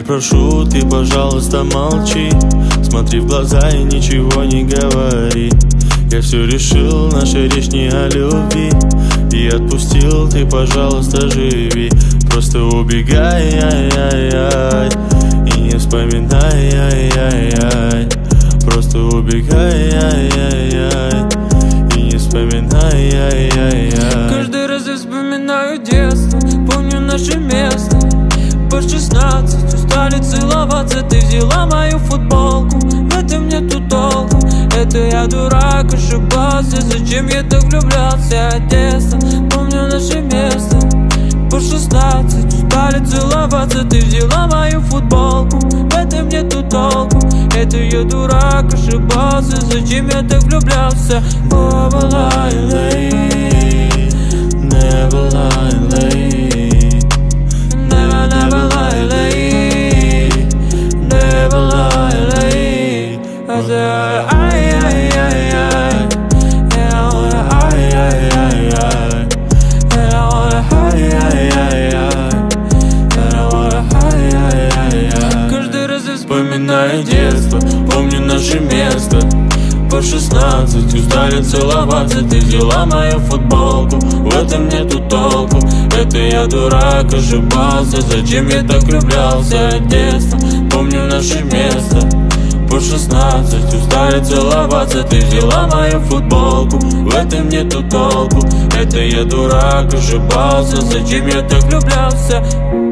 прошу, ты, пожалуйста, молчи. Смотри в глаза и ничего не говори. Я все решил, наша речь не о любви. И отпустил, ты, пожалуйста, живи. Просто убегай, ай-яй-яй, и не вспоминай, ай-яй-яй. Просто убегай, ай-яй-яй, и не вспоминай, ай-яй-яй. Каждый раз я вспоминаю детство, помню наше место. По 16 устали целоваться, ты взяла мою футболку. В этом нету толку, это я дурак, ошибался. Зачем я так влюблялся от детства? Помню наше место. По 16 устали целоваться, ты взяла мою футболку. В этом нету толку, это я дурак, ошибался. Зачем я так влюблялся? Never lie late, never lie late, never, never lie late, never lie late. I said, ay, ay, ay, ay, And I wanna ay, ay, ay, ay, and I wanna ay, ay, ay, ay, and I wanna ay, ay, ay, ay. каждый раз я Вспоминаю детство, помню наше место. По 16 устали целоваться, ты взяла мою футболку. В этом нету толку, это я дурак, ошибался. Зачем я так влюблялся от детства? Помню наше место. По 16 устали целоваться, ты взяла мою футболку. В этом нету толку, это я дурак, ошибался. Зачем я так влюблялся?